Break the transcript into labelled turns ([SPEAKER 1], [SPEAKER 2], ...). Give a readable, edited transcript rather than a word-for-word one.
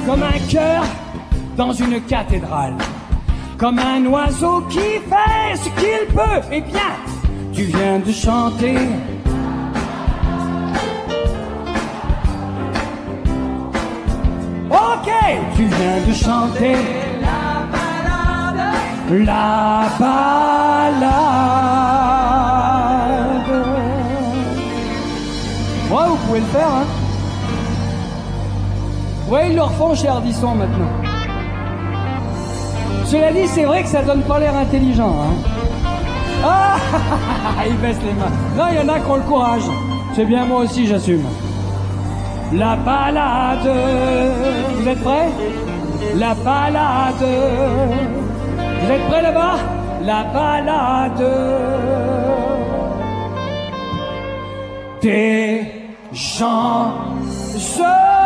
[SPEAKER 1] comme un cœur dans une cathédrale, comme un oiseau qui fait ce qu'il peut. Eh bien, tu viens de chanter. Ok, tu viens de chanter la balade. La balade. Ouais, vous pouvez le faire, hein. Ouais, ils le refont chez Ardisson maintenant. Cela dit, c'est vrai que ça donne pas l'air intelligent, hein. Ah, il baisse les mains. Non, il y en a qui ont le courage. C'est bien, moi aussi, j'assume. La balade. Vous êtes prêts? La balade. Vous êtes prêts là-bas? La balade. Des gens heureux.